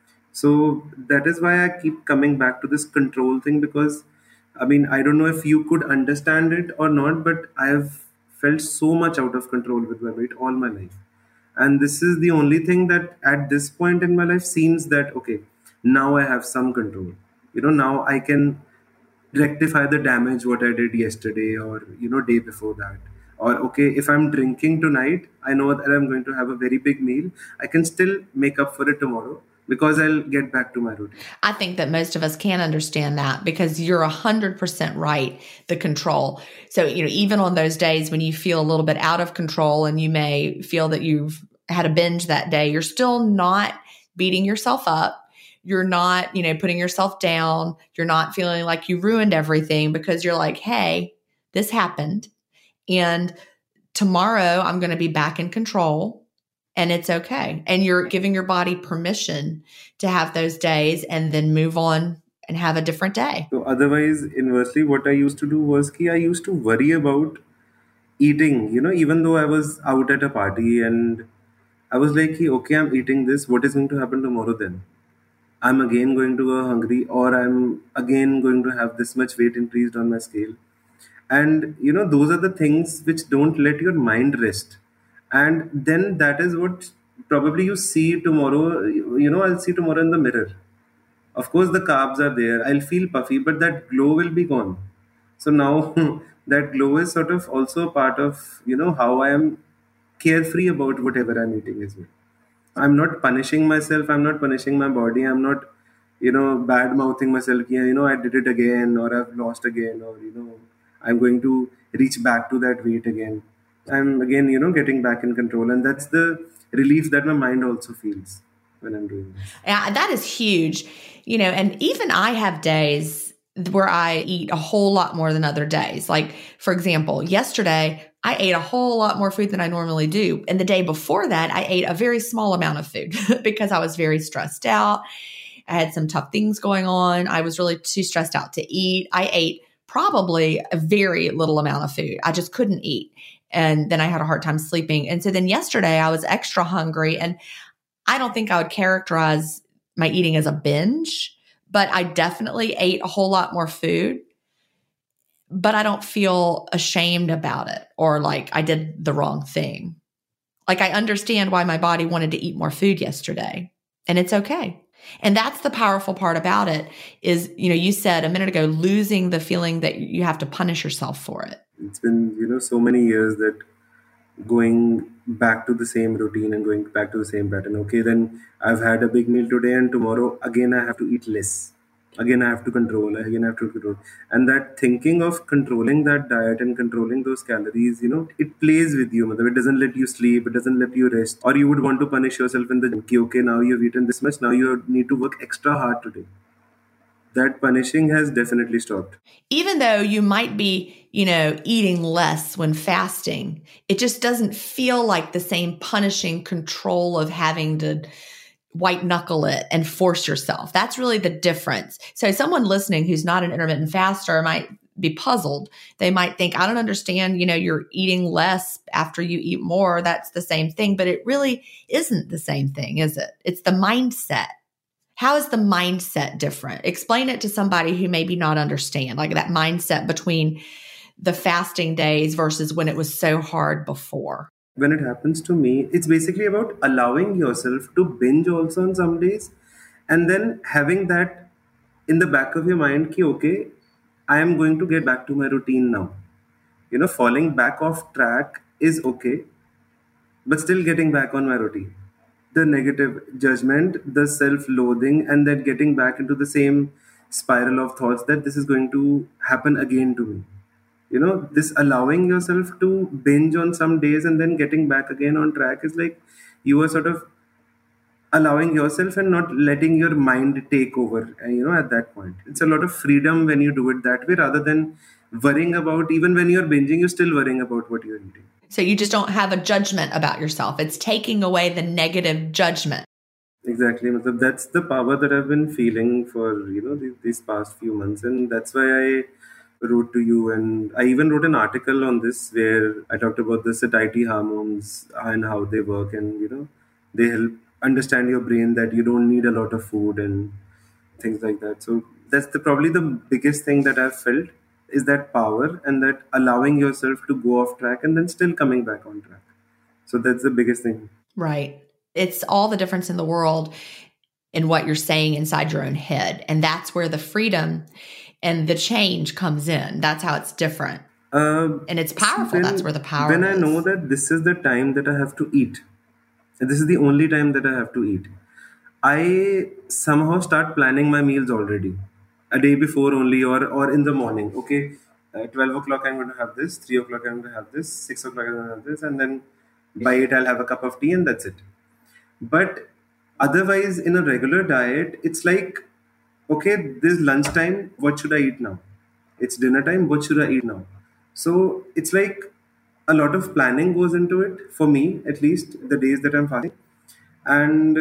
So that is why I keep coming back to this control thing, because I mean, I don't know if you could understand it or not, but I have felt so much out of control with my weight all my life. And this is the only thing that at this point in my life seems that, okay, now I have some control. Now I can rectify the damage what I did yesterday or day before that. Or okay, if I'm drinking tonight, I know that I'm going to have a very big meal. I can still make up for it tomorrow because I'll get back to my routine. I think that most of us can understand that because you're 100% right, the control. So, even on those days when you feel a little bit out of control and you may feel that you've had a binge that day, you're still not beating yourself up. You're not, putting yourself down. You're not feeling like you ruined everything because you're like, hey, this happened. And tomorrow I'm going to be back in control and it's okay. And you're giving your body permission to have those days and then move on and have a different day. So otherwise, inversely, what I used to do was I used to worry about eating, even though I was out at a party and I was like, okay, I'm eating this. What is going to happen tomorrow then? I'm again going to go hungry, or I'm again going to have this much weight increased on my scale. And those are the things which don't let your mind rest. And then that is what probably you see tomorrow. I'll see tomorrow in the mirror. Of course, the carbs are there. I'll feel puffy, but that glow will be gone. So now that glow is sort of also a part of, how I am carefree about whatever I'm eating as well. I'm not punishing myself. I'm not punishing my body. I'm not, bad mouthing myself. Yeah, I did it again, or I've lost again, or, I'm going to reach back to that weight again. I'm again, getting back in control. And that's the relief that my mind also feels when I'm doing this. Yeah, that is huge. And even I have days where I eat a whole lot more than other days. Like, for example, yesterday I ate a whole lot more food than I normally do. And the day before that, I ate a very small amount of food because I was very stressed out. I had some tough things going on. I was really too stressed out to eat. I ate probably a very little amount of food. I just couldn't eat. And then I had a hard time sleeping. And so then yesterday I was extra hungry, and I don't think I would characterize my eating as a binge, but I definitely ate a whole lot more food, but I don't feel ashamed about it or like I did the wrong thing. Like I understand why my body wanted to eat more food yesterday, and it's okay. And that's the powerful part about it is, you said a minute ago, losing the feeling that you have to punish yourself for it. It's been, so many years that going back to the same routine and going back to the same pattern. Okay, then I've had a big meal today, and tomorrow again I have to eat less. Again, I have to control. Again, I have to control. And that thinking of controlling that diet and controlling those calories, it plays with you. Matlab, it doesn't let you sleep. It doesn't let you rest. Or you would want to punish yourself in the gym. Ki, okay, now you've eaten this much. Now you need to work extra hard today. That punishing has definitely stopped. Even though you might be, eating less when fasting, it just doesn't feel like the same punishing control of having to white knuckle it and force yourself. That's really the difference. So someone listening who's not an intermittent faster might be puzzled. They might think, I don't understand, you're eating less after you eat more. That's the same thing, but it really isn't the same thing, is it? It's the mindset. How is the mindset different? Explain it to somebody who maybe not understand, like that mindset between the fasting days versus when it was so hard before. When it happens to me, it's basically about allowing yourself to binge also on some days, and then having that in the back of your mind, ki, okay, I am going to get back to my routine now. Falling back off track is okay, but still getting back on my routine. The negative judgment, the self loathing, and then getting back into the same spiral of thoughts that this is going to happen again to me. This allowing yourself to binge on some days and then getting back again on track is like you are sort of allowing yourself and not letting your mind take over. And, at that point, it's a lot of freedom when you do it that way rather than worrying about, even when you're binging, you're still worrying about what you're eating. So you just don't have a judgment about yourself. It's taking away the negative judgment. Exactly. Matlab, that's the power that I've been feeling for, these past few months. And that's why I wrote to you. And I even wrote an article on this where I talked about the satiety hormones and how they work. And, they help understand your brain that you don't need a lot of food and things like that. So that's probably the biggest thing that I've felt is that power and that allowing yourself to go off track and then still coming back on track. So that's the biggest thing. Right. It's all the difference in the world in what you're saying inside your own head. And that's where the freedom and the change comes in. That's how it's different. And it's powerful. That's where the power When is. I know that this is the time that I have to eat, and this is the only time that I have to eat, I somehow start planning my meals already, a day before only, or in the morning. Okay, 12 o'clock I'm going to have this, 3 o'clock I'm going to have this, 6 o'clock I'm going to have this, and then by 8 I'll have a cup of tea, and that's it. But otherwise, in a regular diet, it's like, okay, this lunchtime, what should I eat now? It's dinner time, what should I eat now? So it's like a lot of planning goes into it for me, at least the days that I'm fasting. And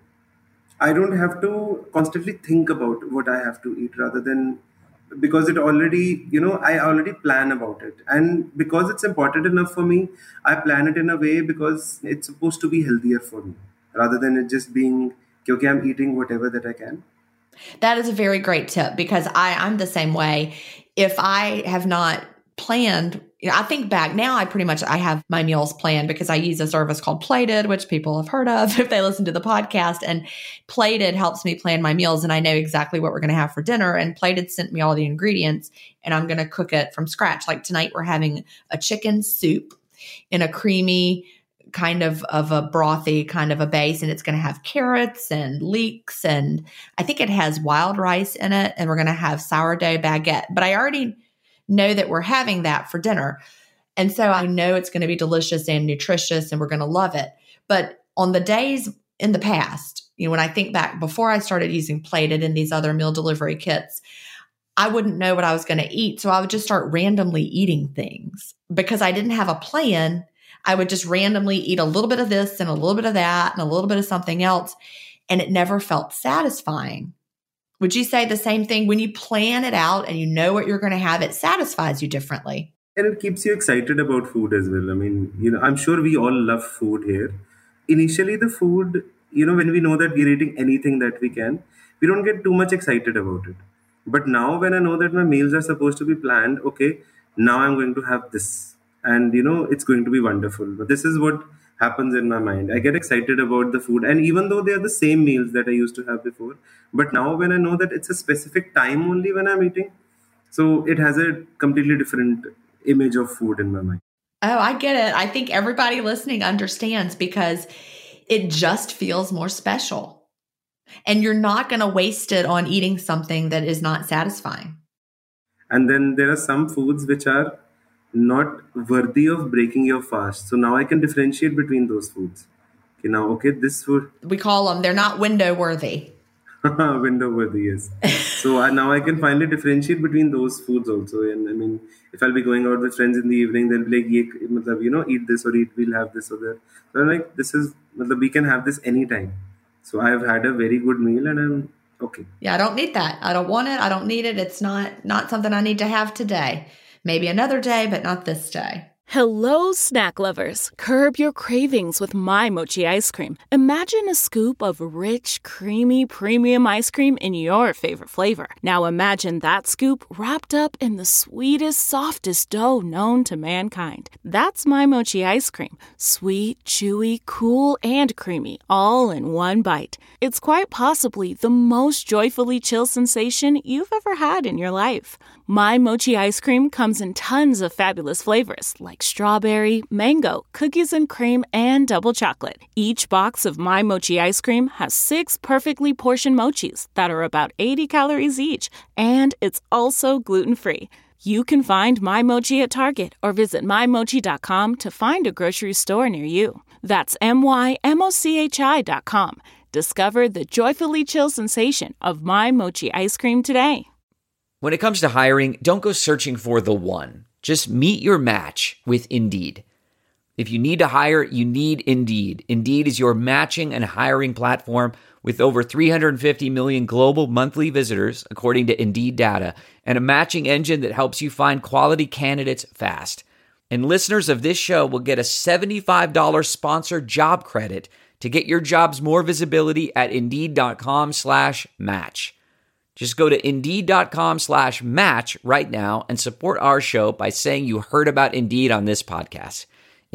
I don't have to constantly think about what I have to eat rather than because it already, I already plan about it. And because it's important enough for me, I plan it in a way because it's supposed to be healthier for me rather than it just being, okay, I'm eating whatever that I can. That is a very great tip because I'm the same way. If I have not planned, I think back now, I have my meals planned because I use a service called Plated, which people have heard of if they listen to the podcast. And Plated helps me plan my meals and I know exactly what we're going to have for dinner. And Plated sent me all the ingredients and I'm going to cook it from scratch. Like tonight, we're having a chicken soup in a creamy kind of a brothy kind of a base, and it's going to have carrots and leeks, and I think it has wild rice in it, and we're going to have sourdough baguette. But I already know that we're having that for dinner, and so I know it's going to be delicious and nutritious, and we're going to love it. But on the days in the past, when I think back before I started using Plated and these other meal delivery kits, I wouldn't know what I was going to eat, so I would just start randomly eating things because I didn't have a plan. I would just randomly eat a little bit of this and a little bit of that and a little bit of something else. And it never felt satisfying. Would you say the same thing? When you plan it out and you know what you're going to have, it satisfies you differently. And it keeps you excited about food as well. I mean, I'm sure we all love food here. Initially, the food, when we know that we're eating anything that we can, we don't get too much excited about it. But now, when I know that my meals are supposed to be planned, okay, now I'm going to have this. And, it's going to be wonderful. But this is what happens in my mind. I get excited about the food. And even though they are the same meals that I used to have before, but now when I know that it's a specific time only when I'm eating, so it has a completely different image of food in my mind. Oh, I get it. I think everybody listening understands because it just feels more special. And you're not going to waste it on eating something that is not satisfying. And then there are some foods which are not worthy of breaking your fast. So now I can differentiate between those foods. Okay, now, okay, this food, We call them, they're not window worthy. window worthy, yes. So now I can finally differentiate between those foods also. And I mean, if I'll be going out with friends in the evening, they'll be like, "Ye, matlab, eat this or eat, we'll have this or that." So I'm like, this is, matlab, we can have this anytime. So I've had a very good meal and I'm okay. Yeah, I don't need that. I don't want it. I don't need it. It's not something I need to have today. Maybe another day, but not this day. Hello, snack lovers. Curb your cravings with My Mochi ice cream. Imagine a scoop of rich, creamy, premium ice cream in your favorite flavor. Now imagine that scoop wrapped up in the sweetest, softest dough known to mankind. That's My Mochi ice cream. Sweet, chewy, cool, and creamy, all in one bite. It's quite possibly the most joyfully chill sensation you've ever had in your life. My Mochi ice cream comes in tons of fabulous flavors like strawberry, mango, cookies and cream, and double chocolate. Each box of My Mochi ice cream has 6 perfectly portioned mochis that are about 80 calories each, and it's also gluten-free. You can find My Mochi at Target or visit mymochi.com to find a grocery store near you. That's mymochi.com. Discover the joyfully chill sensation of My Mochi ice cream today. When it comes to hiring, don't go searching for the one. Just meet your match with Indeed. If you need to hire, you need Indeed. Indeed is your matching and hiring platform with over 350 million global monthly visitors, according to Indeed data, and a matching engine that helps you find quality candidates fast. And listeners of this show will get a $75 sponsored job credit to get your jobs more visibility at Indeed.com/match. Just go to Indeed.com/match right now and support our show by saying you heard about Indeed on this podcast.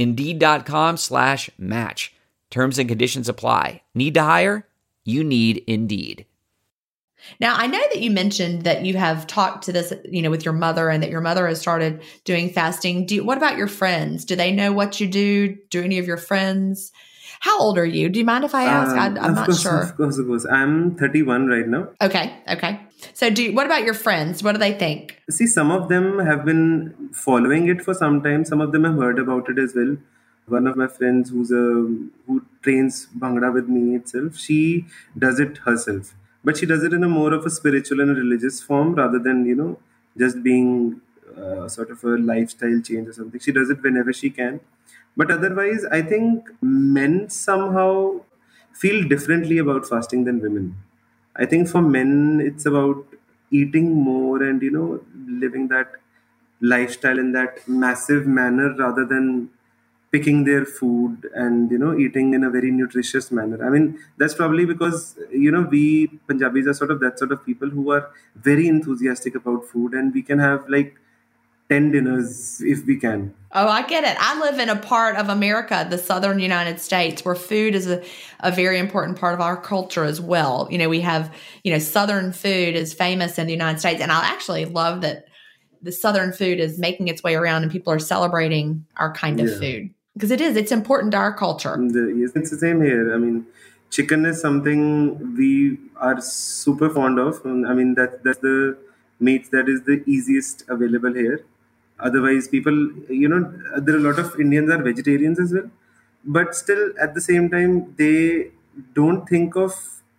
Indeed.com/match. Terms and conditions apply. Need to hire? You need Indeed. Now, I know that you mentioned that you have talked to this, with your mother and that your mother has started doing fasting. What about your friends? Do they know what you do? Do any of your friends? How old are you? Do you mind if I ask? I'm not sure. Of course. I'm 31 right now. Okay. So what about your friends? What do they think? See, some of them have been following it for some time. Some of them have heard about it as well. One of my friends who trains Bhangra with me itself, she does it herself. But she does it in a more of a spiritual and a religious form rather than, just being sort of a lifestyle change or something. She does it whenever she can. But otherwise, I think men somehow feel differently about fasting than women. I think for men, it's about eating more and, living that lifestyle in that massive manner rather than picking their food and, eating in a very nutritious manner. I mean, that's probably because, we Punjabis are sort of that sort of people who are very enthusiastic about food and we can have like 10 dinners if we can. Oh, I get it. I live in a part of America, the southern United States, where food is a very important part of our culture as well. We have, southern food is famous in the United States. And I actually love that the southern food is making its way around and people are celebrating our kind of food. Because it's important to our culture. Yes, it's the same here. I mean, chicken is something we are super fond of. I mean, that's the meat that is the easiest available here. Otherwise, people, there are a lot of Indians are vegetarians as well. But still, at the same time, they don't think of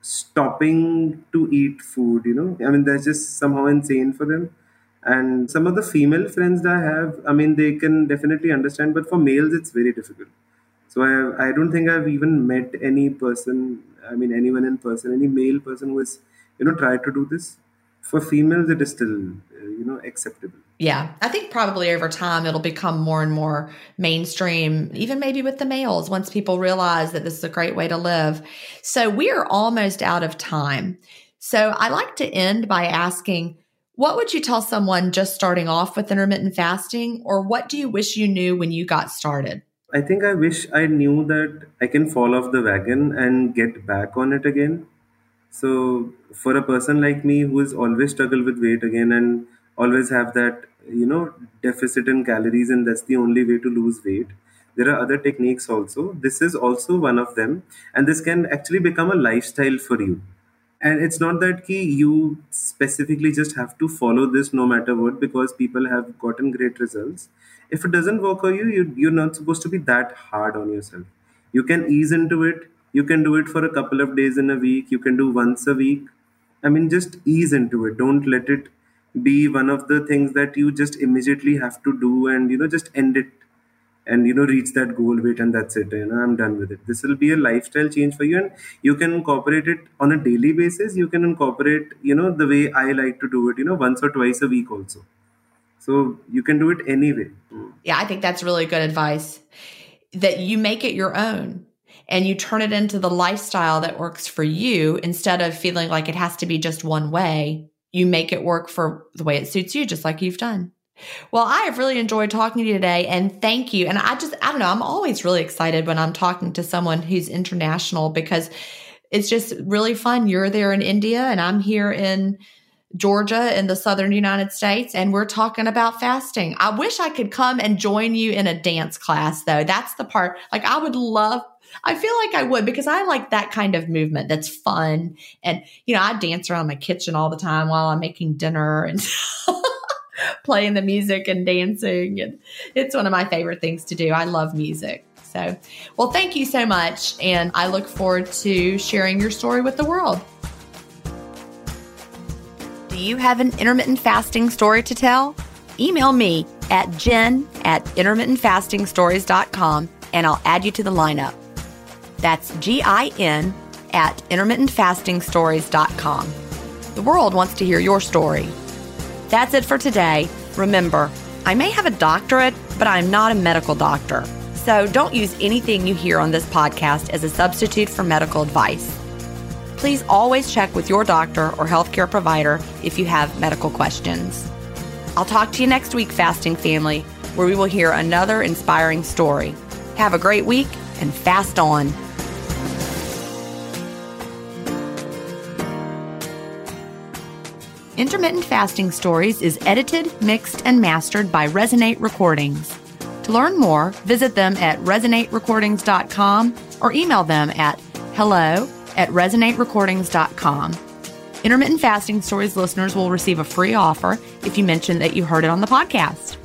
stopping to eat food, I mean, that's just somehow insane for them. And some of the female friends that I have, I mean, they can definitely understand, but for males, it's very difficult. So I don't think I've even met any person, I mean, anyone in person, any male person who has, tried to do this. For females, it is still, acceptable. Yeah, I think probably over time it'll become more and more mainstream, even maybe with the males, once people realize that this is a great way to live. So we are almost out of time. So I like to end by asking, what would you tell someone just starting off with intermittent fasting, or what do you wish you knew when you got started? I think I wish I knew that I can fall off the wagon and get back on it again. So for a person like me who has always struggled with weight again and always have that deficit in calories and that's the only way to lose weight. There are other techniques also. This is also one of them, and this can actually become a lifestyle for you. And it's not that you specifically just have to follow this no matter what, because people have gotten great results. If it doesn't work for you, you're not supposed to be that hard on yourself. You can ease into it. You can do it for a couple of days in a week. You can do once a week. I mean, just ease into it. Don't let it be one of the things that you just immediately have to do and just end it and reach that goal weight and that's it. I'm done with it. This will be a lifestyle change for you, and you can incorporate it on a daily basis. You can incorporate the way I like to do it, once or twice a week also. So you can do it anyway. Yeah, I think that's really good advice, that you make it your own and you turn it into the lifestyle that works for you instead of feeling like it has to be just one way. You make it work for the way it suits you, just like you've done. Well, I have really enjoyed talking to you today, and thank you. And I don't know, I'm always really excited when I'm talking to someone who's international because it's just really fun. You're there in India and I'm here in Georgia in the southern United States, and we're talking about fasting. I wish I could come and join you in a dance class, though. That's the part, like, I feel like I would, because I like that kind of movement that's fun. And, I dance around my kitchen all the time while I'm making dinner and playing the music and dancing. And it's one of my favorite things to do. I love music. So, well, thank you so much. And I look forward to sharing your story with the world. Do you have an intermittent fasting story to tell? Email me at jen@intermittentfastingstories.com and I'll add you to the lineup. That's GIN@intermittentfastingstories.com. The world wants to hear your story. That's it for today. Remember, I may have a doctorate, but I'm not a medical doctor. So don't use anything you hear on this podcast as a substitute for medical advice. Please always check with your doctor or healthcare provider if you have medical questions. I'll talk to you next week, Fasting Family, where we will hear another inspiring story. Have a great week and fast on. Intermittent Fasting Stories is edited, mixed, and mastered by Resonate Recordings. To learn more, visit them at resonaterecordings.com or email them at hello@resonaterecordings.com. Intermittent Fasting Stories listeners will receive a free offer if you mention that you heard it on the podcast.